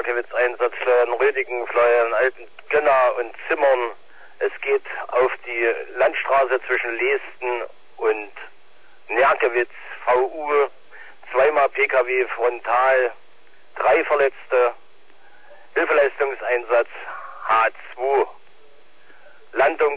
Nerkewitz-Einsatz, Florian-Rödigen, Florian-Alten-Gönner und Zimmern. Es geht auf die Landstraße zwischen Leesten und Nerkewitz, VU, zweimal PKW frontal, 3 Verletzte, Hilfeleistungseinsatz H2, Landung